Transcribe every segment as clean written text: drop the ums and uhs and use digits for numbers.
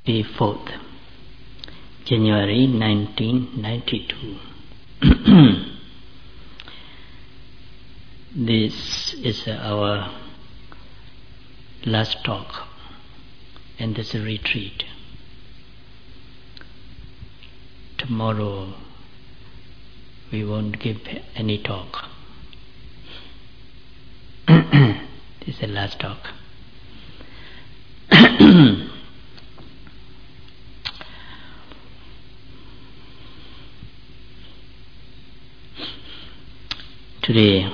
The 4th, January 1992. This is our last talk in this retreat. Tomorrow we won't give any talk. This is the last talk. Today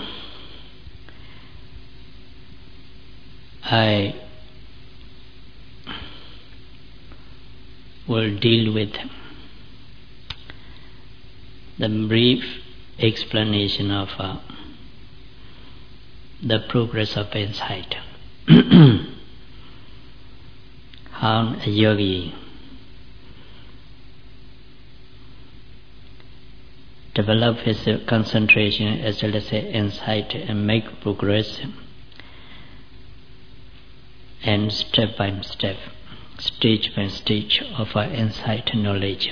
I will deal with the brief explanation of the progress of insight. How a yogi develop his concentration as well as insight and make progress, and step by step, stage by stage of our insight knowledge.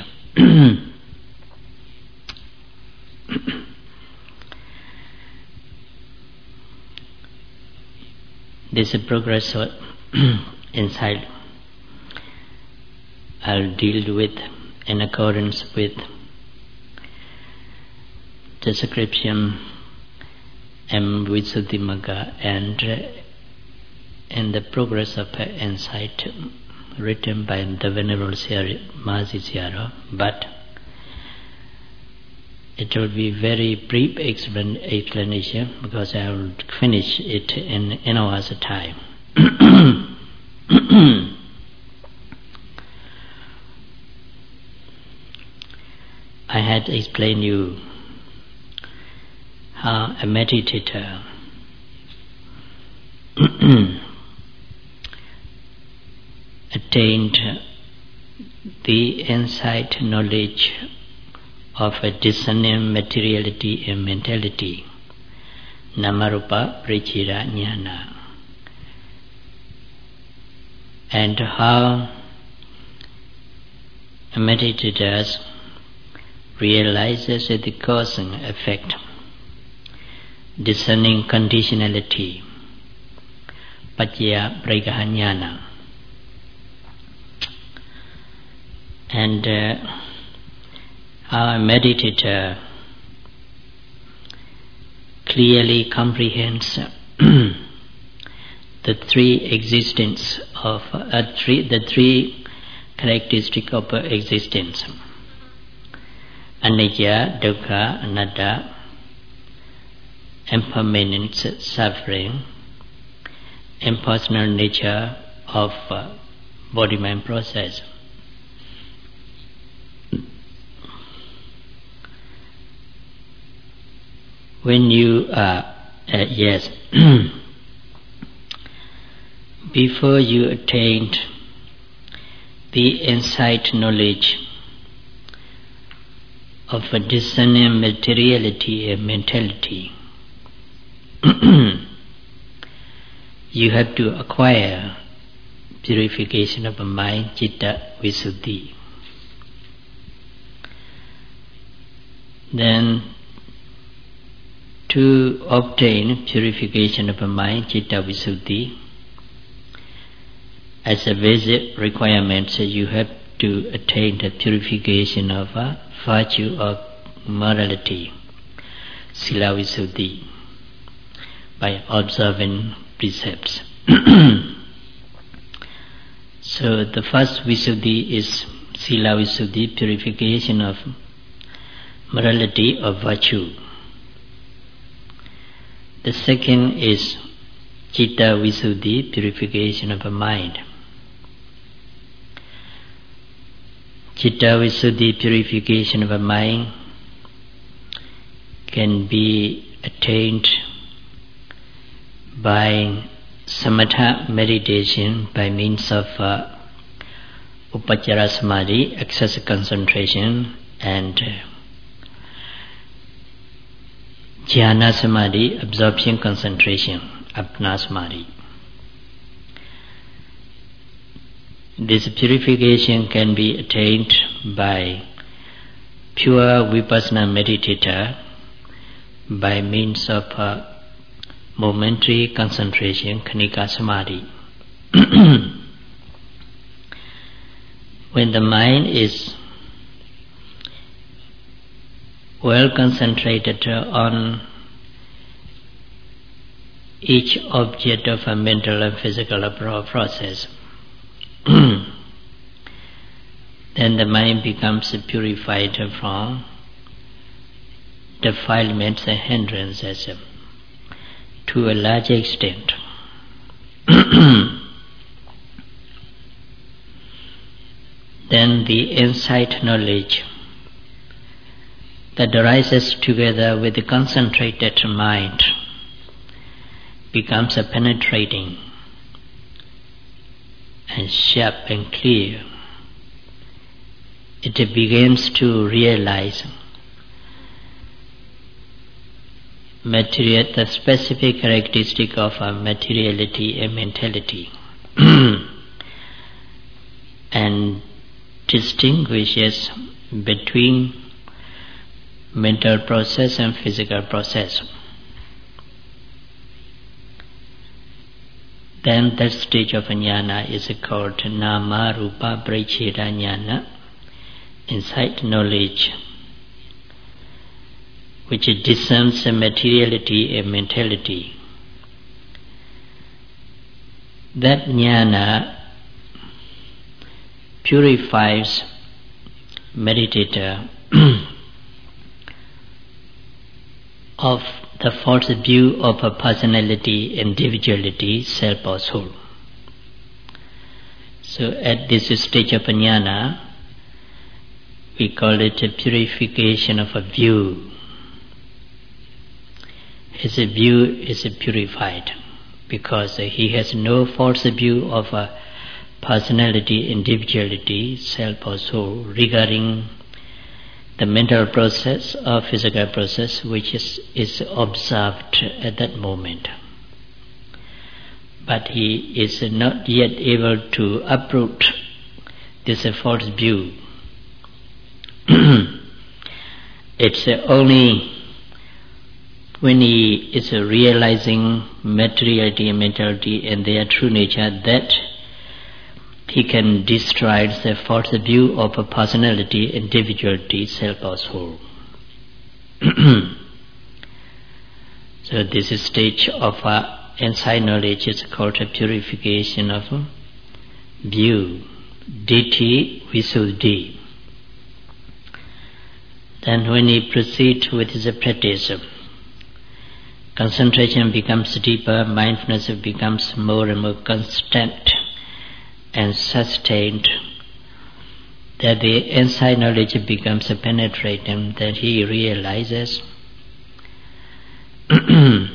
This progress of insight I'll deal with in accordance with description and Visuddhimagga and in the progress of insight written by the Venerable Mahasi Sayadaw, but it will be very brief explanation because I will finish it in hours time. I had explained you how a meditator attained the insight knowledge of a discerning materiality and mentality, Namarupa Parichira Jnana, and how a meditator realizes the cause and effect, discerning conditionality, Paccaya Parigaha Jnana, and how a meditator clearly comprehends the three characteristics of existence: anicca, dukkha, anatta, impermanence, suffering, impersonal nature of body-mind process. When you before you attained the insight knowledge of a discerning materiality and mentality, you have to acquire purification of the mind, citta, visuddhi. Then to obtain purification of the mind, citta, visuddhi, as a basic requirement, you have to attain the purification of virtue of morality, sila visuddhi, by observing precepts. So the first visuddhi is sila visuddhi, purification of morality of virtue. The second is citta visuddhi, purification of the mind. Citta visuddhi, purification of the mind, can be attained by samatha meditation by means of upachara samadhi, excessive concentration, and jhana samadhi, absorption concentration, apna samadhi. This purification can be attained by pure vipassana meditator by means of momentary concentration, khanika samadhi. When the mind is well concentrated on each object of a mental and physical process, then the mind becomes purified from defilements and hindrances to a large extent. Then the insight knowledge that arises together with the concentrated mind becomes a penetrating and sharp and clear. It begins to realize the specific characteristic of materiality and mentality and distinguishes between mental process and physical process. Then that stage of jnana is called nama rupa pariccheda jnana, insight knowledge, which discerns materiality and mentality. That jnana purifies meditator of the false view of a personality, individuality, self or soul. So at this stage of jnana, we call it a purification of a view. His view is purified because he has no false view of a personality, individuality, self or soul regarding the mental process or physical process which is observed at that moment. But he is not yet able to uproot this false view. It's only when he is realizing materiality and mentality and their true nature that he can destroy the false view of a personality, individuality, self or soul. So this stage of insight knowledge is called a purification of view, ditthi visuddhi. Then when he proceeds with his practice, concentration becomes deeper, mindfulness becomes more and more constant and sustained, that the insight knowledge becomes penetrating, that he realizes the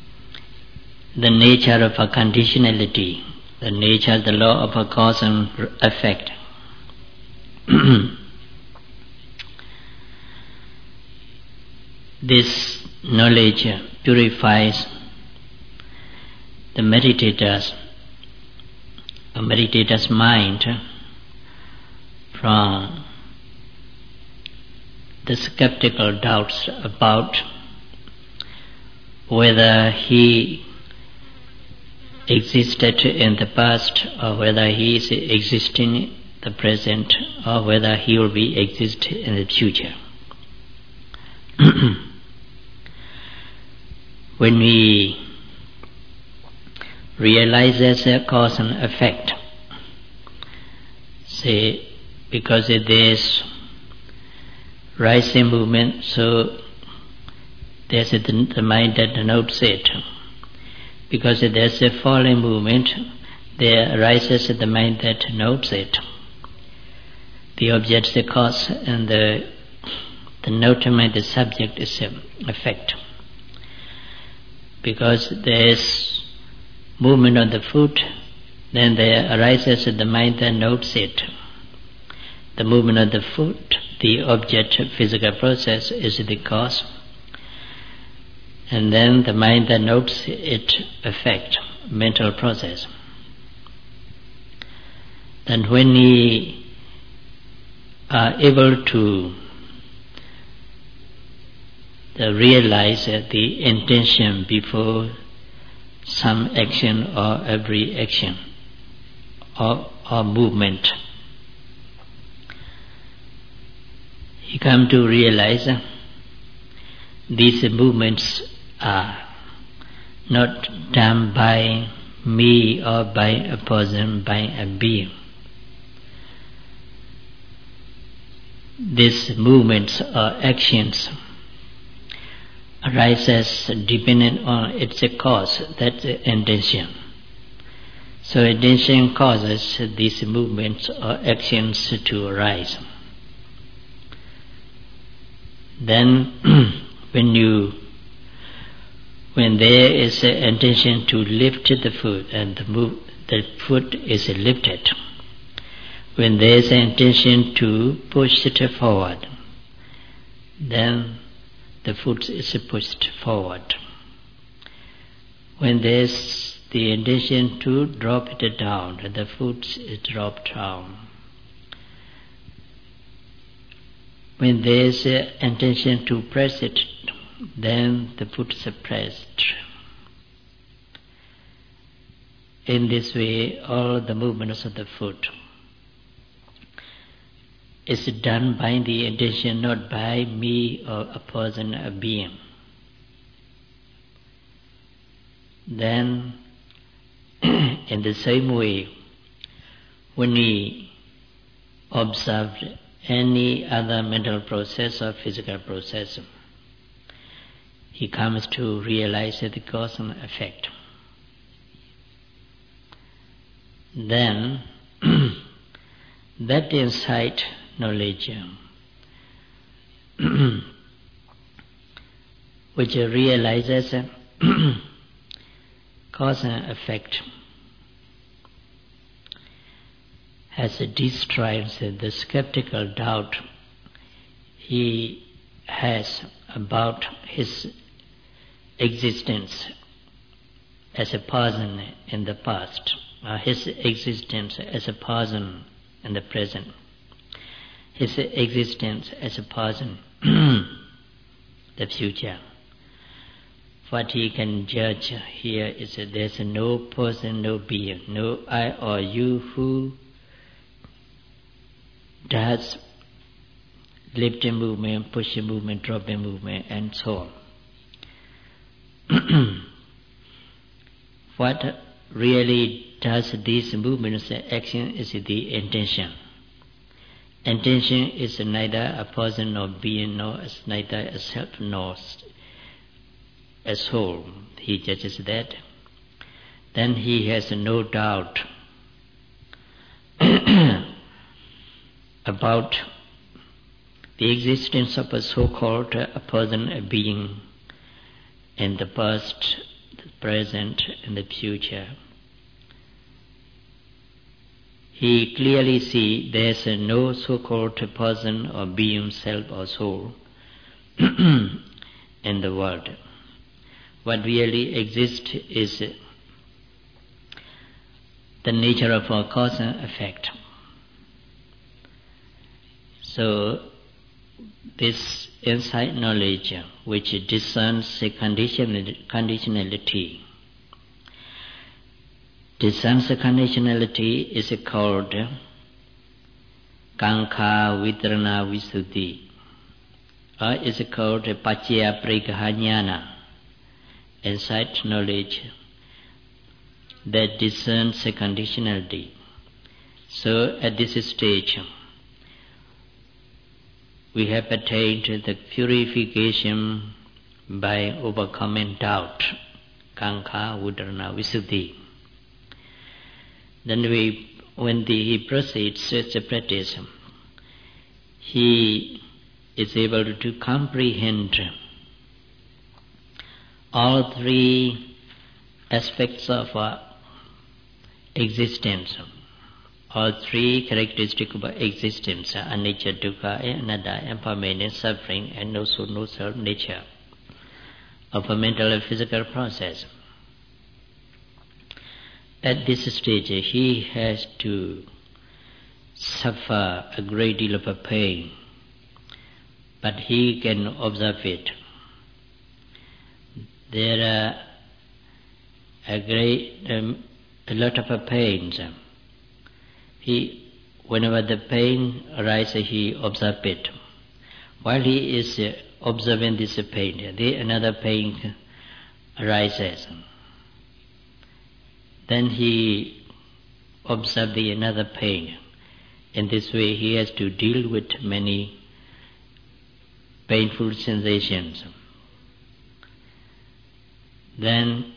nature of a conditionality, the nature of the law of a cause and effect. This knowledge purifies the meditator's mind from the skeptical doubts about whether he existed in the past or whether he is existing in the present or whether he will be exist in the future. When we realize there's a cause and effect, say because there's rising movement, so there's the mind that notes it. Because there's a falling movement, there arises the mind that notes it. The object, the cause, and the notement, the subject is effect. Because there is movement on the foot, then there arises the mind that notes it. The movement of the foot, the object, physical process, is the cause. And then the mind that notes it effect, mental process. And when he are able to realize the intention before some action or every action or movement, he come to realize these movements are not done by me or by a person, by a being. These movements or actions arises dependent on its cause, that's the intention. So intention causes these movements or actions to arise. Then when there is an intention to lift the foot and the foot is lifted, when there is an intention to push it forward, then the foot is pushed forward. When there is the intention to drop it down, the foot is dropped down. When there is an intention to press it, then the foot is pressed. In this way, all the movements of the foot is done by the intention, not by me or a person, a being. Then, in the same way, when we observe any other mental process or physical process, he comes to realize the cause and effect. Then, that insight knowledge which realizes cause and effect has destroyed the skeptical doubt he has about his existence as a person in the past, or his existence as a person in the present, his existence as a person the future. What he can judge here is that there is no person, no being, no I or you who does lift a movement, push a movement, drop a movement, and so on. What really does these movements and action is the intention. Intention is neither a person nor being, nor is neither a self nor a soul. He judges that. Then he has no doubt about the existence of a so-called a person, a being, in the past, the present, and the future. He clearly sees there is no so-called person or being, self or soul in the world. What really exists is the nature of our cause and effect. So, this insight knowledge which discerns the conditionality. Discerns the conditionality is called Kankha Vitarana Visuddhi, or is called Paccaya Pariggaha Jnana, insight knowledge that discerns the conditionality. So at this stage, we have attained the purification by overcoming doubt, Kankha Vitarana Visuddhi. Then when he proceeds to practice, he is able to comprehend all three aspects of existence, all three characteristics of existence, anicca, dukkha, anatta, impermanent, suffering, and also no self nature of a mental and physical process. At this stage, he has to suffer a great deal of a pain, but he can observe it. There are a lot of pains. Whenever the pain arises, he observes it. While he is observing this pain, another pain arises. Then he observes another pain. In this way, he has to deal with many painful sensations. Then,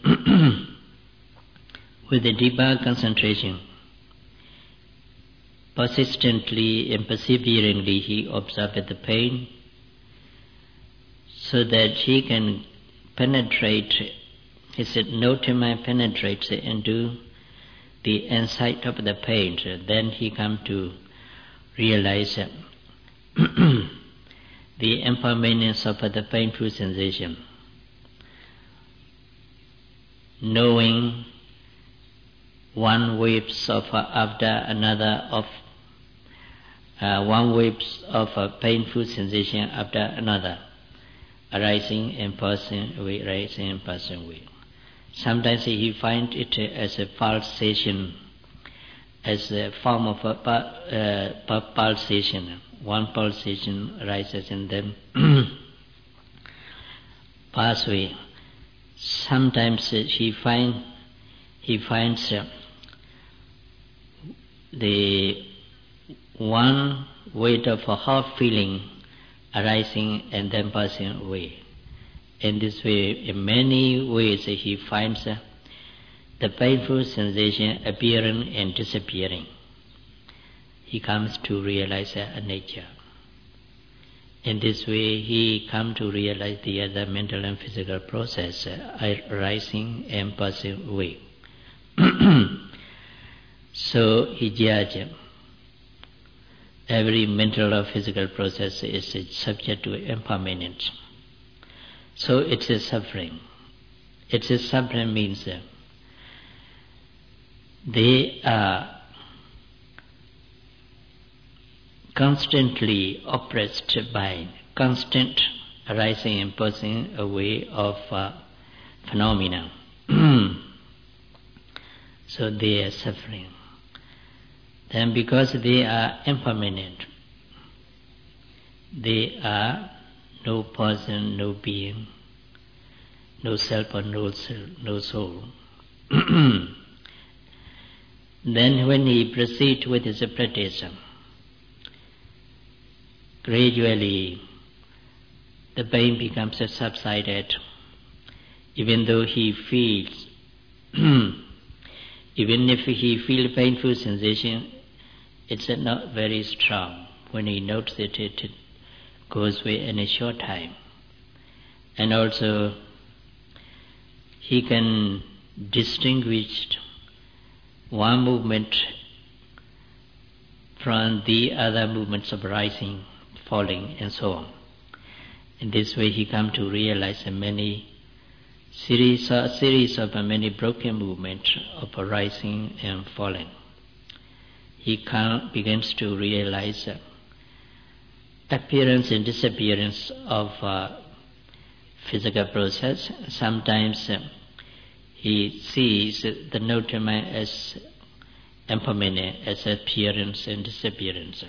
with a deeper concentration, persistently and perseveringly he observes the pain, so that he can penetrate, his note mind penetrates into the insight of the pain. Then he comes to realize the impermanence of the painful sensation. Knowing one waves of after another of one waves of a painful sensation after another, arising and passing away, rising and passing away. Sometimes he finds it as a pulsation, as a form of a pulsation. One pulsation arises and then pass away. Sometimes he finds the one weight of a half feeling arising and then passing away. In this way, in many ways, he finds the painful sensation appearing and disappearing. He comes to realize a nature. In this way, he comes to realize the other mental and physical process arising and passing away. So he judges every mental or physical process is subject to impermanence. So it's a suffering. It's a suffering means they are constantly oppressed by constant arising and passing away of phenomena. So they are suffering. Then because they are impermanent, they are no person, no being, no self or no soul. Then when he proceeds with his practice, gradually the pain becomes subsided, even though he feels, even if he feels painful sensation, it's not very strong. When he notes that it goes away in a short time. And also he can distinguish one movement from the other movements of rising, falling, and so on. In this way he comes to realize a series of many broken movements of rising and falling. He begins to realize appearance and disappearance of physical process. Sometimes he sees the note as impermanent, as appearance and disappearance.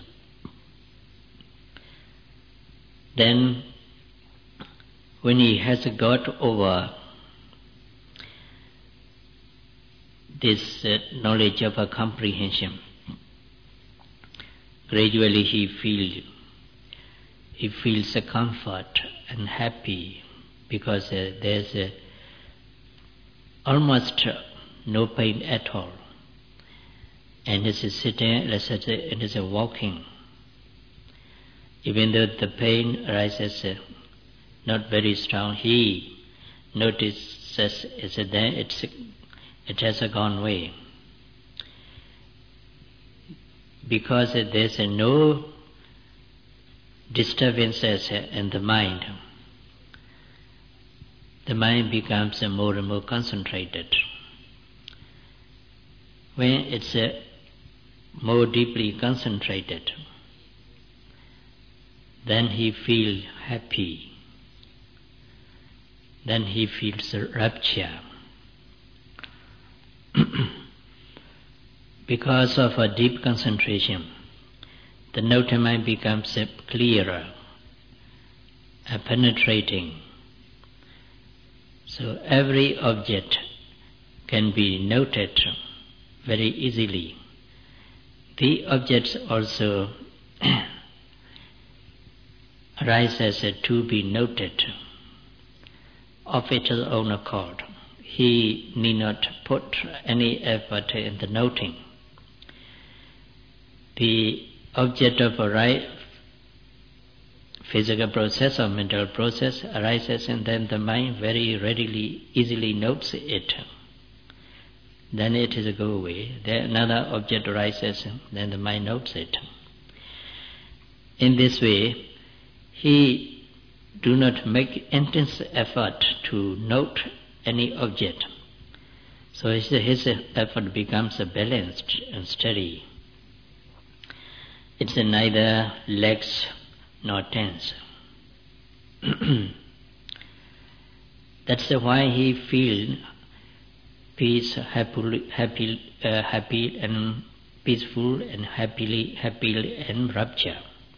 Then when he has got over this knowledge of a comprehension, gradually he feels a comfort and happy, because there's almost no pain at all. And as he's sitting, and as walking, even though the pain arises not very strong, he notices that it has gone away. Because there's no disturbances in the mind becomes more and more concentrated. When it's more deeply concentrated, then he feels happy. Then he feels rapture. Because of a deep concentration, the noted mind becomes clearer and penetrating. So every object can be noted very easily. The objects also arises to be noted of its own accord. He need not put any effort in the noting. The object of a right physical process or mental process arises, and then the mind very readily, easily notes it. Then it is go away. Then another object arises, then the mind notes it. In this way, he do not make intense effort to note any object. So his effort becomes balanced and steady. It's neither lax nor tense. That's why he feels peace, happy and peaceful and happy and rapture.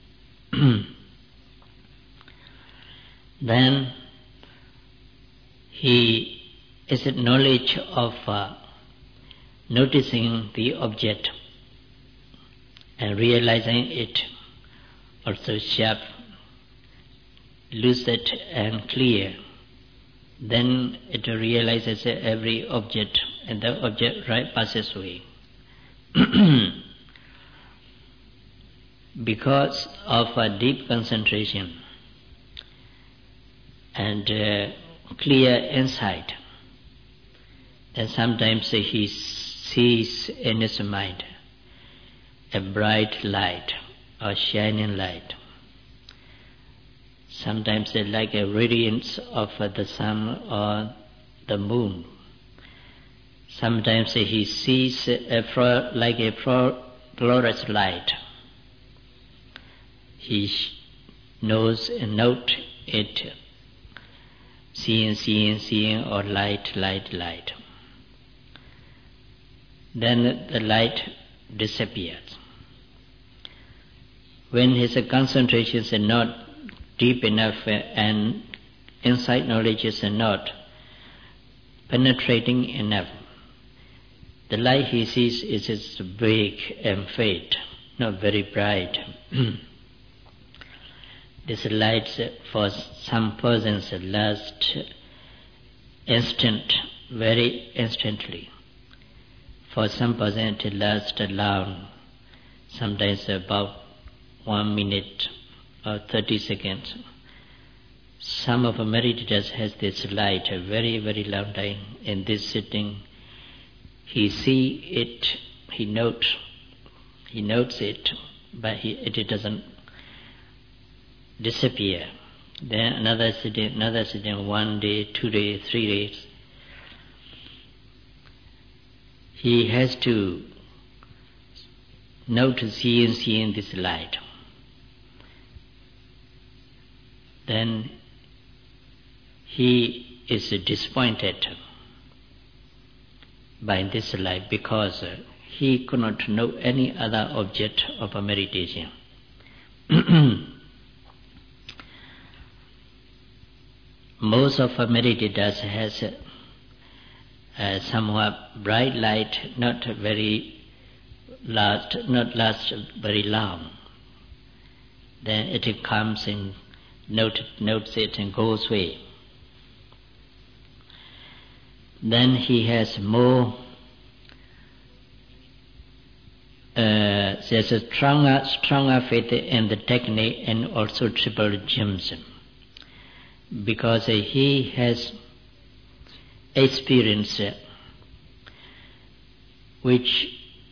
Then he is knowledge of noticing the object and realizing it also sharp, lucid and clear. Then it realizes every object, and the object right passes away. Because of a deep concentration and clear insight, then sometimes he sees in his mind a bright light or shining light. Sometimes like a radiance of the sun or the moon. Sometimes he sees like a fluorescent light. He knows and note it, seeing, or light. Then the light disappears. When his concentration is not deep enough and insight knowledge is not penetrating enough, the light he sees is just vague and faint, not very bright. This light for some persons lasts instant, very instantly. For some persons it lasts long, sometimes about 1 minute or 30 seconds. Some of the meditators has this light a very, very long time. In this sitting, he see it, he notes it, but it doesn't disappear. Then another sitting, 1 day, 2 days, 3 days. He has to note seeing this light. Then he is disappointed by this light because he could not know any other object of a meditation. Most of our meditators has somewhat bright light, not last very long. Then it comes and notes it and goes away. Then he has more. There's a stronger faith in the technique and also triple gems, because he has experience which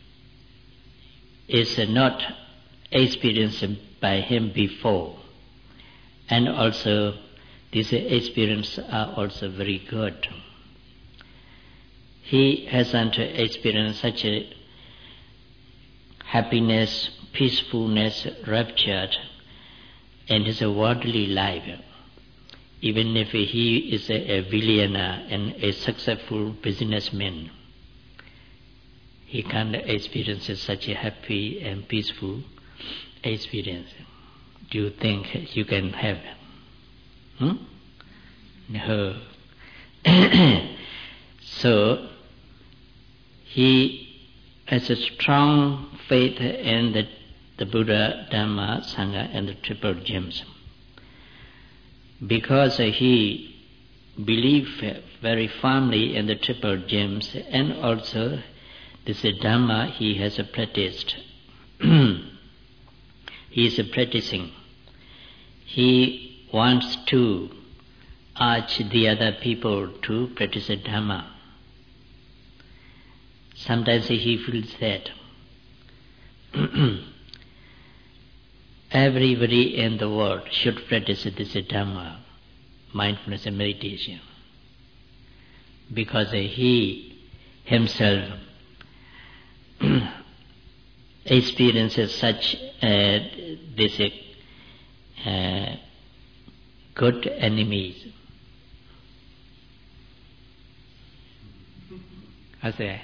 is not experienced by him before, and also these experiences are also very good. He hasn't experienced such a happiness, peacefulness, rapture in his worldly life. Even if he is a billionaire and a successful businessman, he can't experience such a happy and peaceful experience. Do you think you can have? No. So, he has a strong faith in the Buddha, Dhamma, Sangha and the Triple Gems. Because he believes very firmly in the Triple Gems and also this Dhamma he has practiced. He is practicing. He wants to urge the other people to practice Dhamma. Sometimes he feels that everybody in the world should practice this Dhamma, mindfulness and meditation, because he himself experiences such this good enemies. How's that?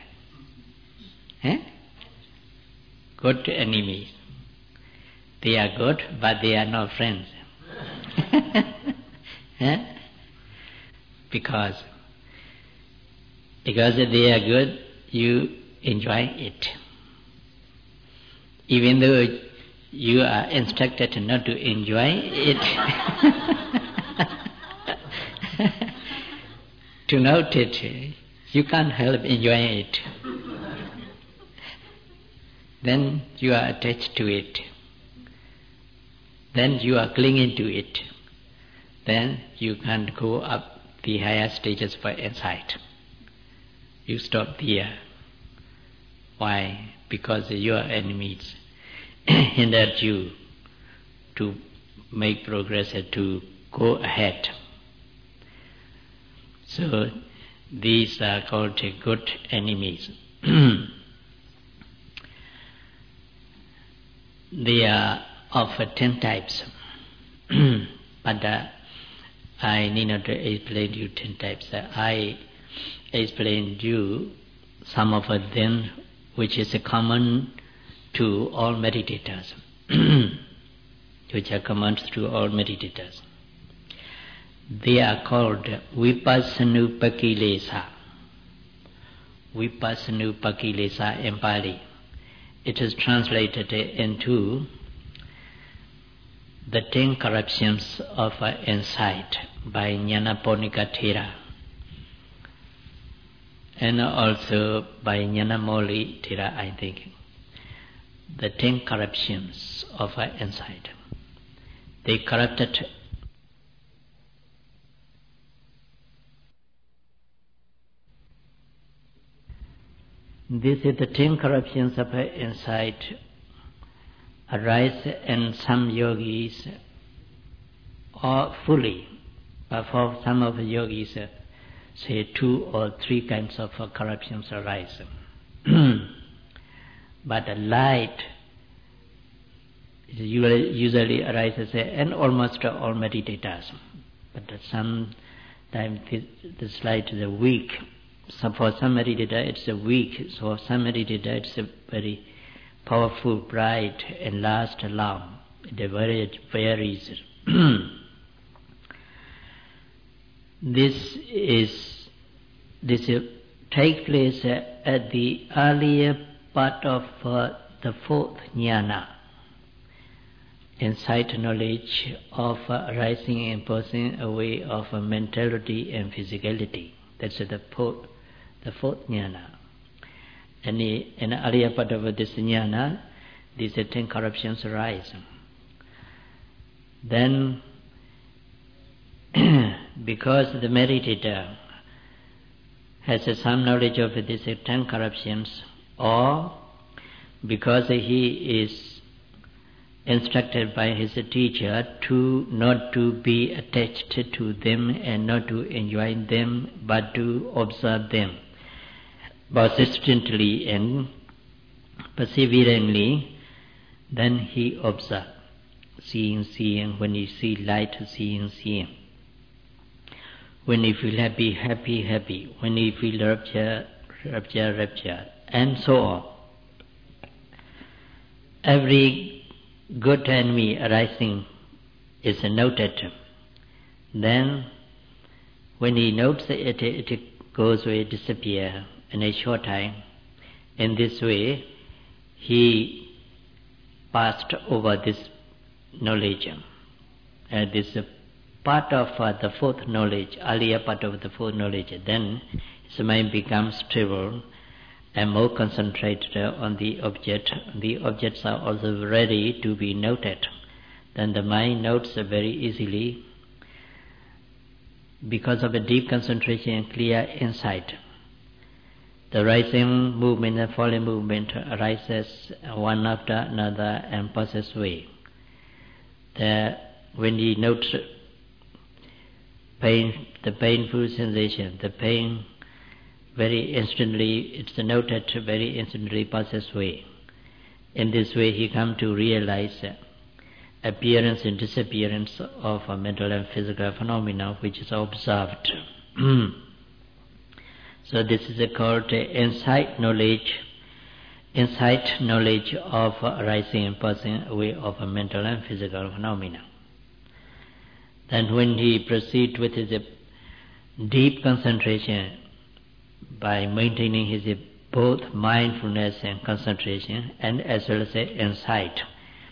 Good enemies. They are good, but they are not friends. Because they are good, you enjoy it. Even though you are instructed not to enjoy it, to note it, you can't help enjoying it. Then you are attached to it. Then you are clinging to it. Then you can't go up the higher stages for insight. You stop there. Why? Because your enemies hindered you to make progress and to go ahead. So these are called good enemies. They are of 10 types. But I need not to explain you 10 types. I explained you some of them which is common to all meditators. Which are common to all meditators. They are called Vipassanupakilesa. Vipassanupakilesa in Pali. It is translated into the 10 corruptions of insight by Nyanaponika Thera, and also by Nyanamoli Thera, I think. The 10 corruptions of insight. They corrupted this is the 10 corruptions of insight arise in some yogis or fully, but for some of the yogis, say 2 or 3 kinds of corruptions arise. But the light usually arises in almost all meditators, but sometimes this light is weak. So for some meditator it's weak, so some meditator it's very powerful, bright, and lasts long. It varies. This takes place at the earlier part of the 4th jnana, insight knowledge of arising and passing away of mentality and physicality. That's the 4th jnana. And in the earlier part of this jnana, these 10 corruptions arise. Then, because the meditator has some knowledge of these 10 corruptions, or because he is instructed by his teacher to not to be attached to them and not to enjoy them, but to observe them persistently and perseveringly, then he observes, seeing, when he see light, seeing. When he feel happy, when he feel rapture, and so on. Every good enemy arising is noted. Then, when he notes it, it goes away, disappear in a short time. In this way, he passed over this knowledge. This part of the fourth knowledge, earlier part of the fourth knowledge. Then his mind becomes stable and more concentrated on the object. The objects are also ready to be noted. Then the mind notes very easily because of a deep concentration and clear insight. The rising movement and falling movement arises one after another and passes away. When he notes pain, the painful sensation, the pain very instantly, it's noted very instantly passes away. In this way he comes to realize appearance and disappearance of a mental and physical phenomena which is observed. So this is called insight knowledge of arising and passing away of a mental and physical phenomena. Then when he proceeds with his deep concentration by maintaining his both mindfulness and concentration and as well as insight,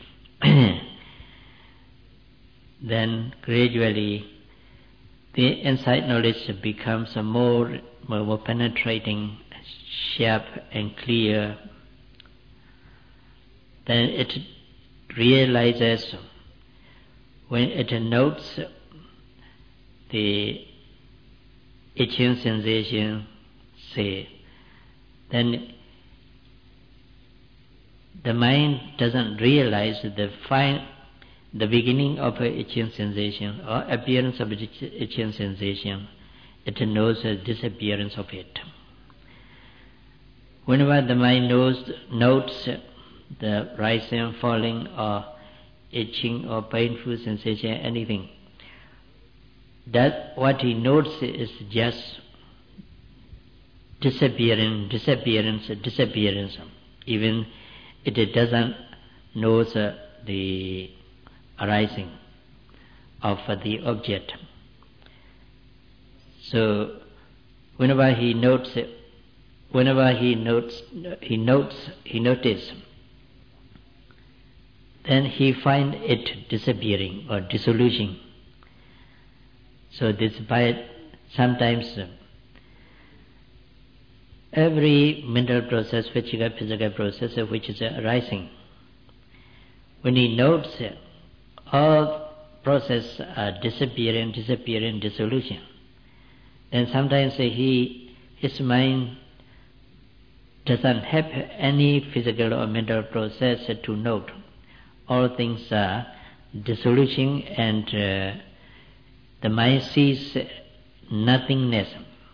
then gradually the insight knowledge becomes more penetrating, sharp and clear. Then it realizes, when it notes the itching sensation, then the mind doesn't realize the beginning of a itching sensation or appearance of itching sensation. It knows the disappearance of it. Whenever the mind notes the rising, falling, or itching or painful sensation, anything, that what he notes is just disappearance. Even it doesn't know the arising of the object. So whenever he notices, then he finds it disappearing or dissolution. So this by sometimes every mental process, physical process which is arising, when he notes all process are disappearing, dissolution, then sometimes his mind doesn't have any physical or mental process to note. All things are dissolution and the mind sees nothingness.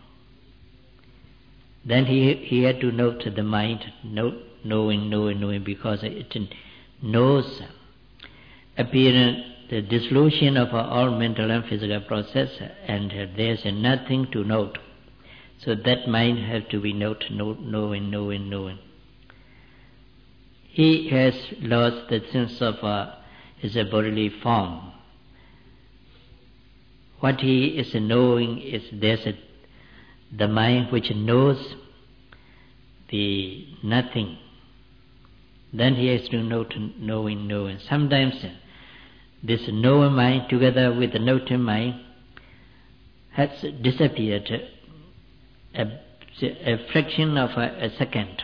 Then he had to note the mind, knowing, because it knows appearance, the dissolution of all mental and physical process, and there's nothing to note. So that mind has to be knowing. He has lost the sense of his bodily form. What he is knowing is the mind which knows the nothing. Then he has to note knowing. Sometimes this knowing mind together with the noting mind has disappeared a fraction of a second.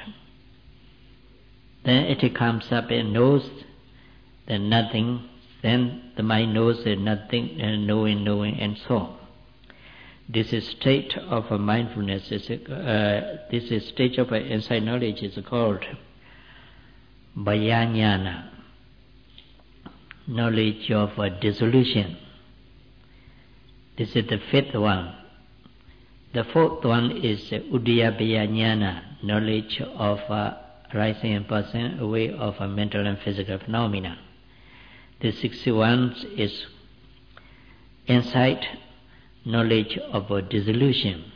Then it comes up and knows the nothing. Then the mind knows the nothing and knowing, and so on. This is state of mindfulness. This is stage of insight knowledge is called Vayanyana, knowledge of dissolution. This is the fifth one. The fourth one is Uddiyabhaya Jnana, knowledge of arising and passing away of a mental and physical phenomena. The 61 is insight, knowledge of a dissolution.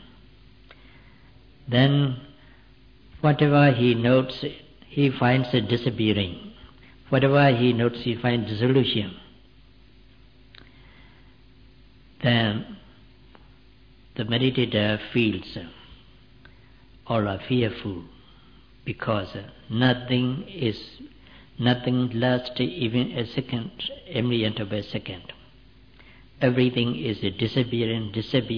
Then whatever he notes, he finds a disappearing. Whatever he notes, he finds dissolution. Then the meditator feels all are fearful, because nothing lasts even a second, embryo of a second. Everything is disappearing.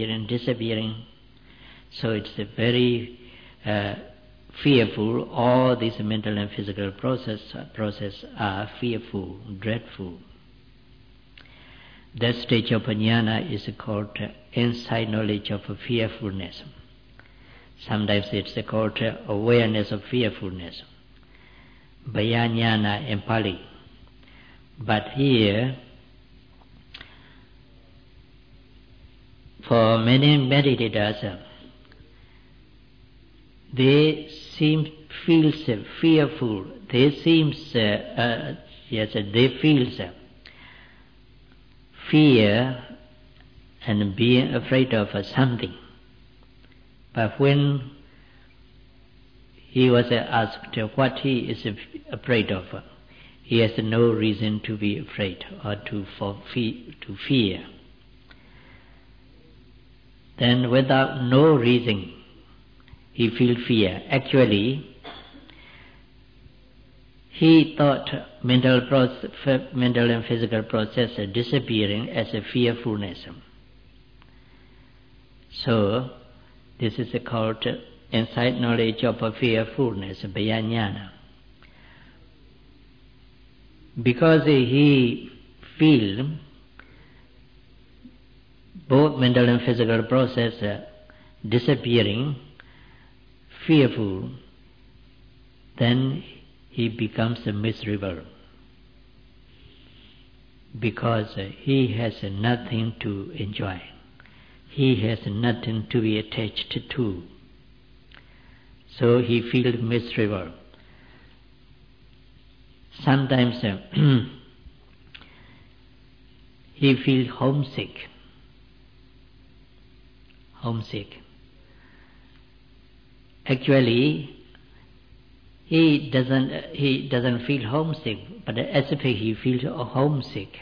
So it's a very fearful. All these mental and physical process are fearful, dreadful. That stage of jnana is called insight knowledge of fearfulness. Sometimes it's called awareness of fearfulness, Bhaya jnana in Pali. But here, for many meditators, they feel fearful. They feel fear and being afraid of something. But when he was asked what he is afraid of, he has no reason to be afraid or to fear. Then without no reason, he feels fear. Actually, he thought mental and physical process are disappearing as a fearfulness. So, this is called insight knowledge of a fearfulness, Bhaya jnana. Because he feels both mental and physical process disappearing, fearful, then he becomes miserable, because he has nothing to enjoy. He has nothing to be attached to. So he feels miserable. Sometimes he feels homesick. Actually, he doesn't feel homesick, but as if he feels homesick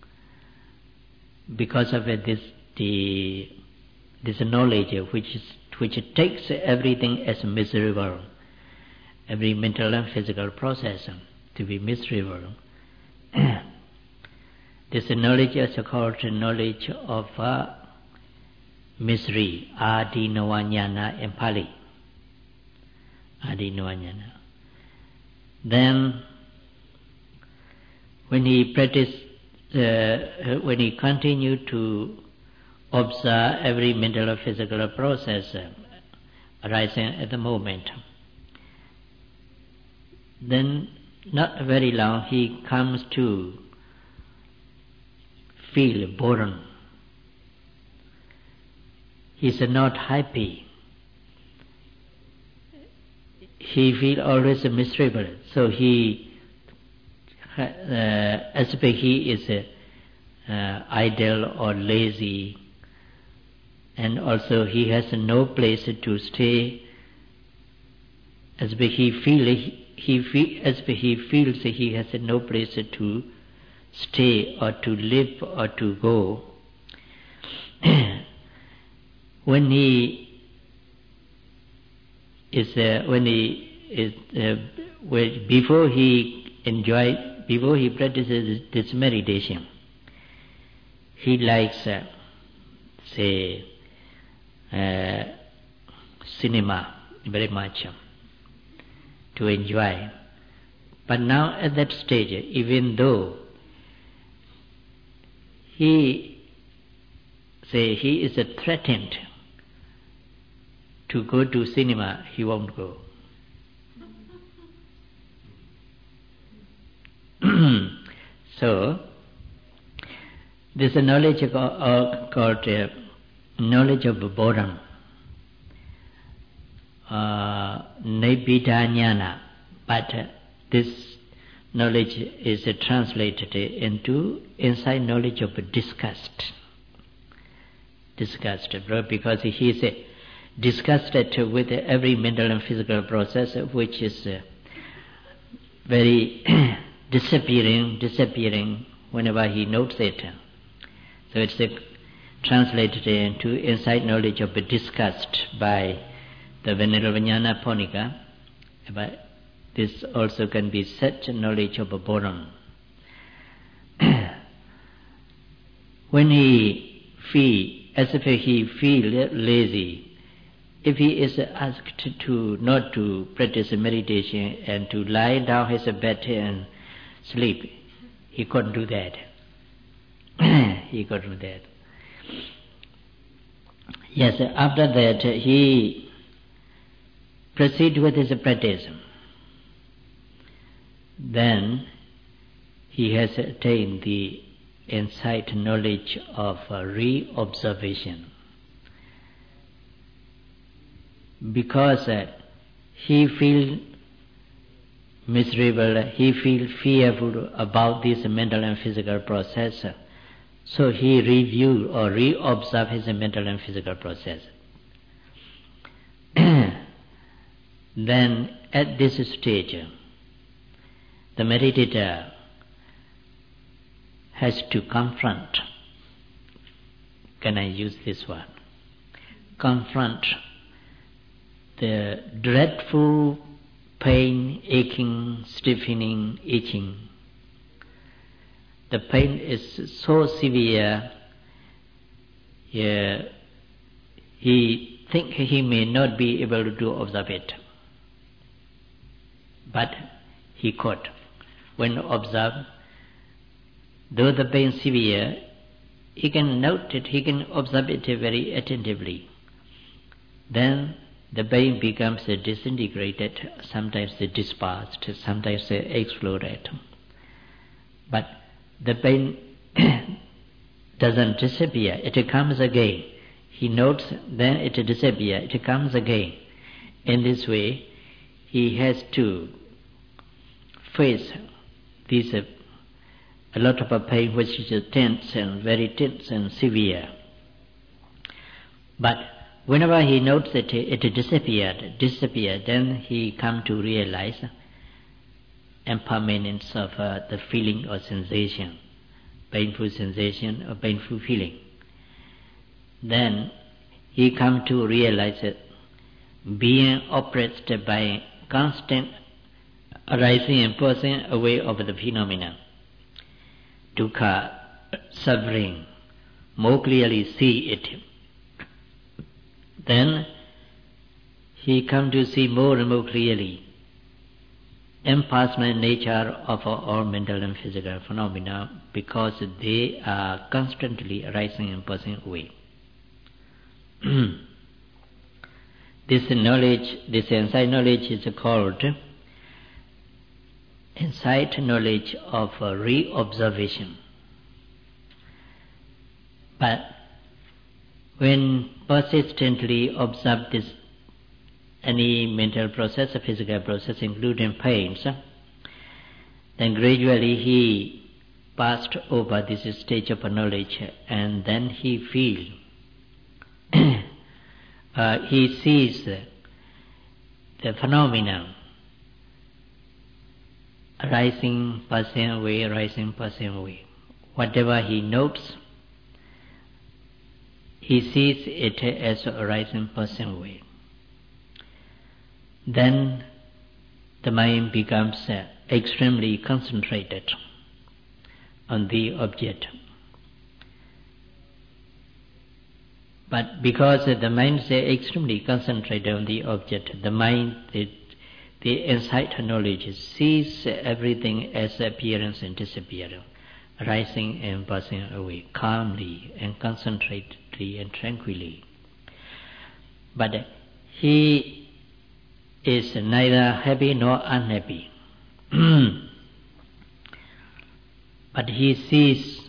because of this knowledge which takes everything as miserable, every mental and physical process to be miserable. This knowledge is called knowledge of misery, adinava jnana in Pali. Adinava jnana. Then, when he continued to observe every mental or physical process arising at the moment, then not very long he comes to feel boredom. He's not happy. He feels always miserable. So he, as if he is idle or lazy, and also he has no place to stay. As if he feels he has no place to stay or to live or to go. Before he practices this meditation, he likes, cinema very much to enjoy. But now at that stage, even though he is threatened to go to cinema, he won't go. So, this knowledge called knowledge of boredom, nibbida jnana, But this knowledge is translated into inside knowledge of disgust. Disgust, because he is disgusted with every mental and physical process which is very disappearing whenever he notes it. So it's translated into inside knowledge of disgust by the Venerable Jnana Phonika. But this also can be such knowledge of boredom. When he as if he feel lazy, if he is asked to not to practice meditation and to lie down his bed and sleep, he couldn't do that. He couldn't do that. Yes, after that he proceed with his practice. Then he has attained the insight knowledge of re-observation. Because he feels miserable, he feels fearful about this mental and physical process, so he review or re-observe his mental and physical process. Then at this stage, the meditator has to confront, can I use this word? Confront the dreadful pain, aching, stiffening, itching. The pain is so severe, he thinks he may not be able to observe it. But he could. When observed, though the pain is severe, he can note it, he can observe it very attentively. Then the pain becomes disintegrated, sometimes dispersed, sometimes exploded. But the pain doesn't disappear, it comes again. He notes, then it disappears, it comes again. In this way, he has to face this a lot of pain which is tense and very tense and severe. But whenever he notes that it disappeared, then he comes to realize impermanence of the feeling or sensation, painful sensation or painful feeling. Then he comes to realize that being oppressed by constant arising and passing away of the phenomena, dukkha, suffering, more clearly see it. Then he comes to see more and more clearly impersonal nature of all mental and physical phenomena, because they are constantly arising and passing away. This knowledge, this insight knowledge is called insight knowledge of re-observation. But when persistently observe this, any mental process, a physical process, including pains, then gradually he passed over this stage of knowledge, and then he feels, he sees the phenomena arising, passing away, arising, passing away. Whatever he notes, he sees it as arising, passing away. Then the mind becomes extremely concentrated on the object. But because the mind is extremely concentrated on the object, the mind, the insight knowledge sees everything as appearance and disappearance, rising and passing away, calmly and concentratedly and tranquilly. But he is neither happy nor unhappy. But he sees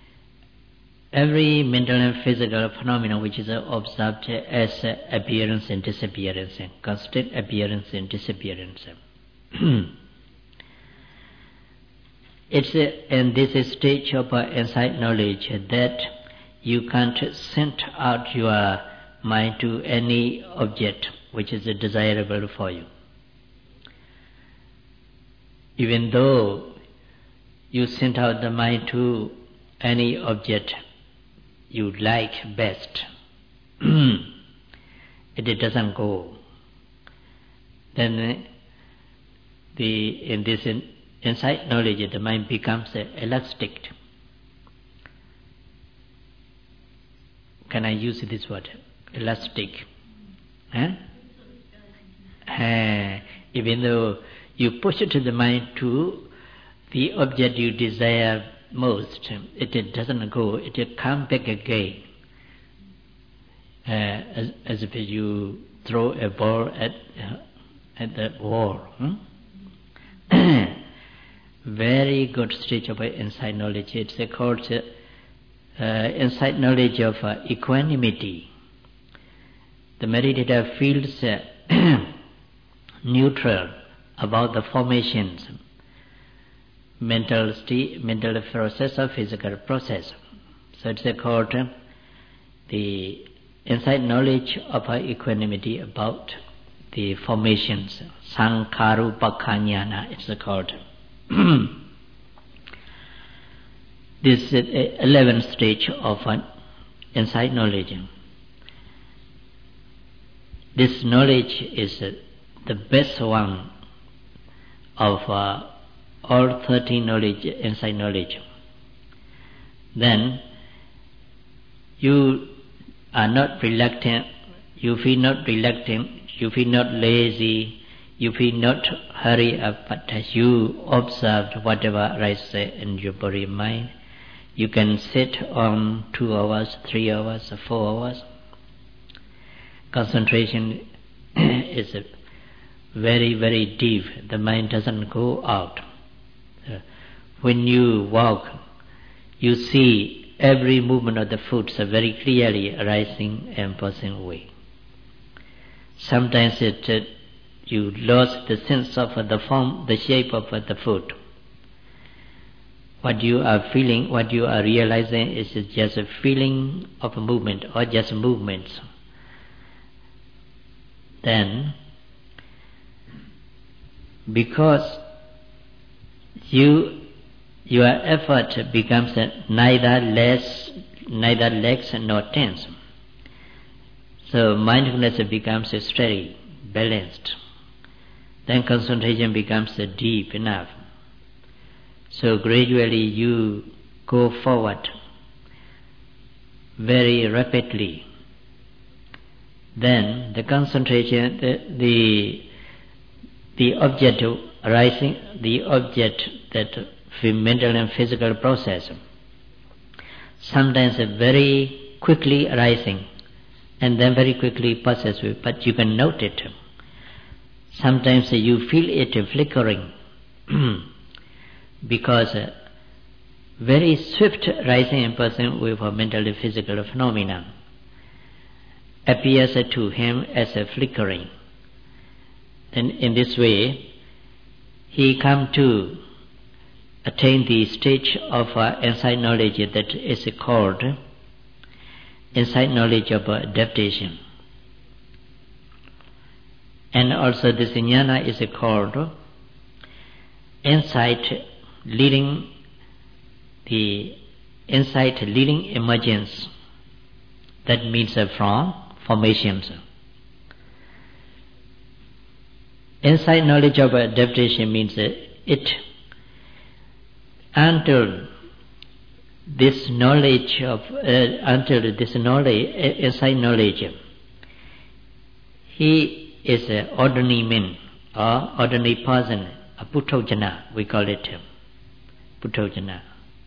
every mental and physical phenomenon which is observed as appearance and disappearance, and constant appearance and disappearance. It's in this stage of insight knowledge that you can't send out your mind to any object which is desirable for you. Even though you send out the mind to any object you like best, it doesn't go. Then in this insight knowledge, the mind becomes elastic. Can I use this word? Elastic. Even though you push it to the mind to the object you desire most, it doesn't go. It comes back again, as if you throw a ball at the wall. Very good stage of insight knowledge. It's called insight knowledge of equanimity. The meditator feels neutral about the formations, mental process or physical process. So it's called the insight knowledge of equanimity about the formations. Sankharupakkhaññāna it's called. This is the 11th stage of insight knowledge. This knowledge is the best one of all 13 knowledge, insight knowledge. Then you are not reluctant, you feel not reluctant, you feel not lazy, you feel not hurry up, but as you observe whatever arises in your body and mind, you can sit on 2 hours, 3 hours, 4 hours. Concentration is very, very deep. The mind doesn't go out. When you walk, you see every movement of the foot very clearly arising and passing away. Sometimes you lose the sense of the form, the shape of the foot. What you are feeling, what you are realizing is just a feeling of a movement or just movements. Then, because your effort becomes neither lax nor tense, so mindfulness becomes steady, balanced. Then concentration becomes deep enough. So gradually you go forward very rapidly. Then the concentration, the object arising, the object that mental and physical process, sometimes very quickly arising and then very quickly passes away, but you can note it. Sometimes you feel it flickering because very swift rising and passing away for mental and physical phenomena appears to him as a flickering. And in this way, he comes to attain the stage of insight knowledge that is called insight knowledge of adaptation. And also this jnana is called insight leading emergence. That means from formations. Insight knowledge of adaptation means until this insight knowledge, he is an ordinary man or ordinary person, a puthojana, we call it puthojana.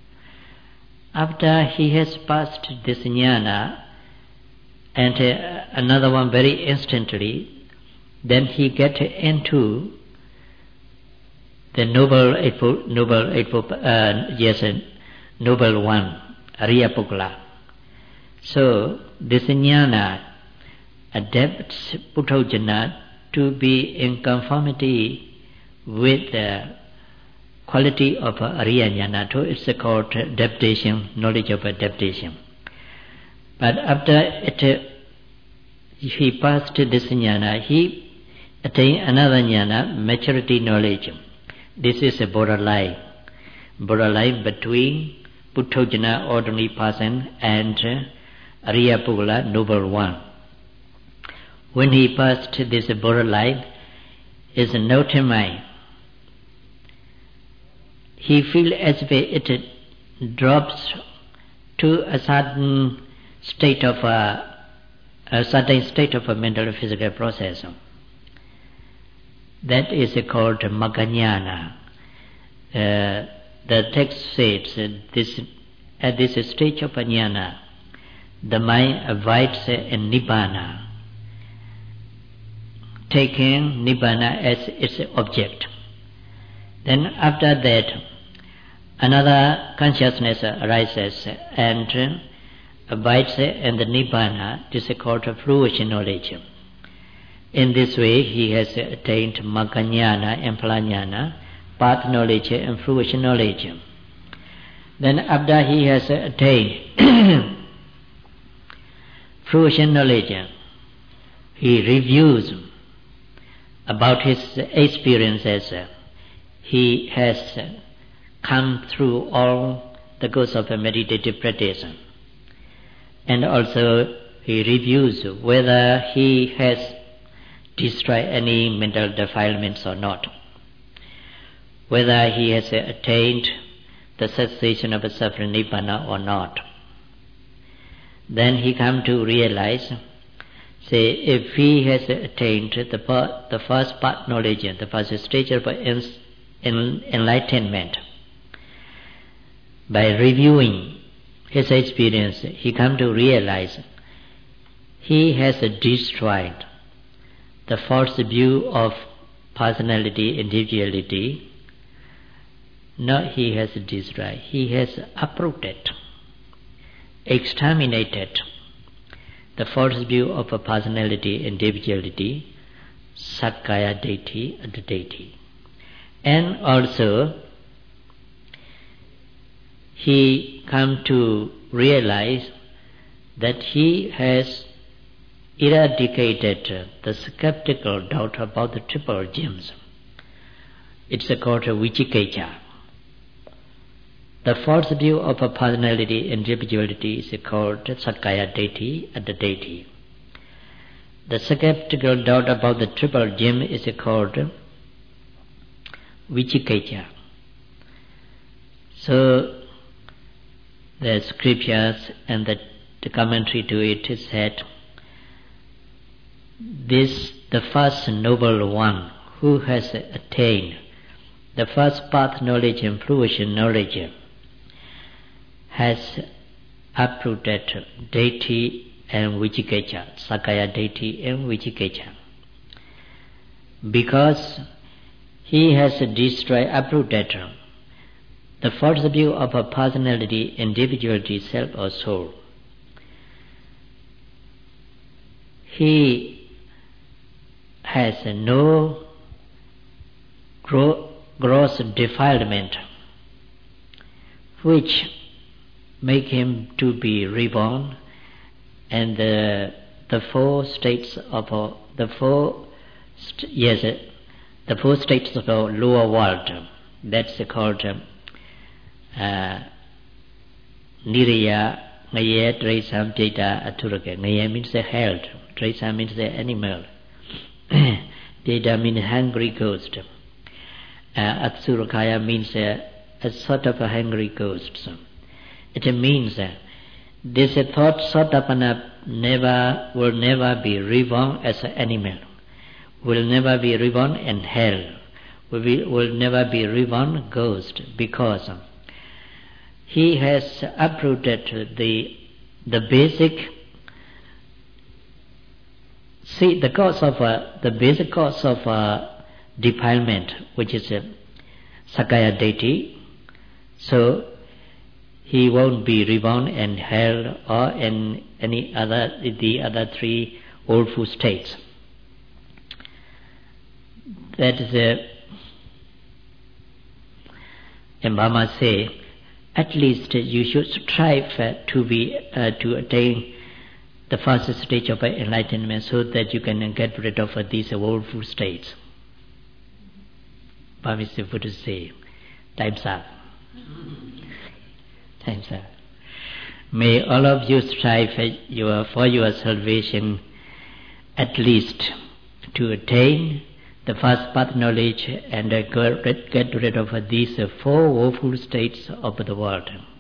After he has passed this jnana and another one very instantly, then he gets into the noble one, Ariya Puggala. So this jnana adapts puthojana to be in conformity with the quality of Ariya Jnana, it's called adaptation, knowledge of adaptation. But after he passed this jnana, he attained another jnana, maturity knowledge. This is a borderline between Puthojana, ordinary person, and Ariya Pugala, noble one. When he passed this borderline, is no time. He feels as if it drops to a certain state of a mental or physical process. That is called Magga-jnana. The text says at this stage of jnana, the mind abides in Nibbana, taking Nibbana as its object. Then after that, another consciousness arises and abides in the Nibbana. This is called fruition knowledge. In this way, he has attained Magga-jnana and Phala-jnana, path knowledge and fruition knowledge. Then after he has attained fruition knowledge, he reviews about his experiences. He has come through all the course of a meditative practice. And also he reviews whether he has destroyed any mental defilements or not, whether he has attained the cessation of suffering Nibbana or not. Then he comes to realize, say, if he has attained the first part knowledge, the first stage of enlightenment, by reviewing his experience, he comes to realize he has destroyed the false view of personality, individuality. Not he has destroyed, he has uprooted, exterminated the false view of a personality, individuality, Sakkaya Deity, the deity. And also he come to realize that he has eradicated the skeptical doubt about the triple gems. It's called Vicikiccha. The false view of a personality, individuality is called Sakkaya Deity, the deity. The skeptical doubt about the triple gem is called Vicikiccha. So the scriptures and the commentary to it is said, the first noble one who has attained the first path knowledge and fruition knowledge has uprooted deity and Vicikiccha, Sakkaya Deity and Vicikiccha. Because he has destroyed, uprooted the false view of a personality, individuality, self or soul. He has no gross defilement which make him to be reborn, and the four states of the four states of the lower world. That's called Niriya, Ngaya, Traisa, Jeta, Aturaka. Ngaya means the health, Traisa means the animal, Jeta means hungry ghost, Atsurakaya means a sort of a hungry ghost. It means this thought Sotapanna will never be reborn as an animal, will never be reborn in hell, will never be reborn ghost, because he has uprooted the basic. See, the basic cause of defilement, which is Sakkaya Deity. So he won't be reborn in hell or in any other, the other three old food states. That is in Burma say, at least you should strive to attain the first stage of enlightenment so that you can get rid of these woeful states. Burmese Buddhists say, time's up. Time's up. May all of you strive for your salvation, at least to attain the first path knowledge and get rid of these four woeful states of the world.